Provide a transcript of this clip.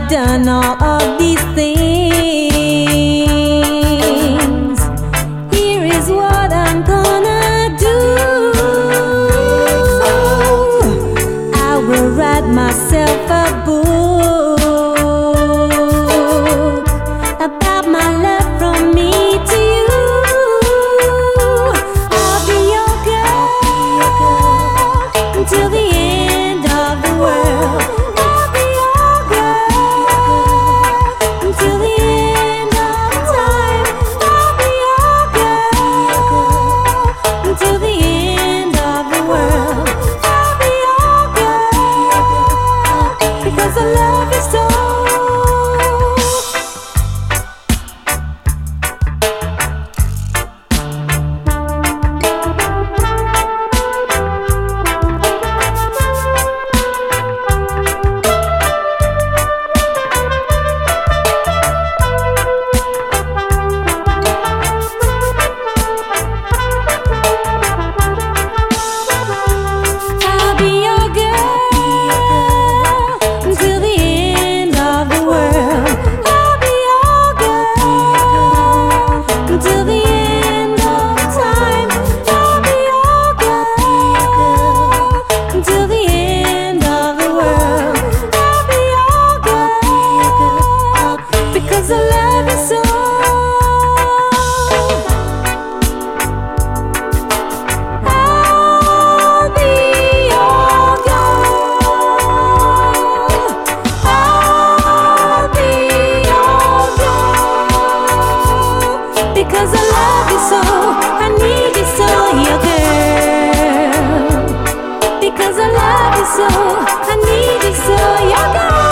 done all of these things, here is what I'm gonna do. I will write myself a book about my love from me to you. I'll be your girl until the end of the world. I'll be your girl until the end of time. I'll be your girl until the end of the world. I'll be your girl because I love you so. I love you so. I'll be your girl. I'll be your girl because I love you so. I need you so, your girl. Because I love you so. I need you so, your girl.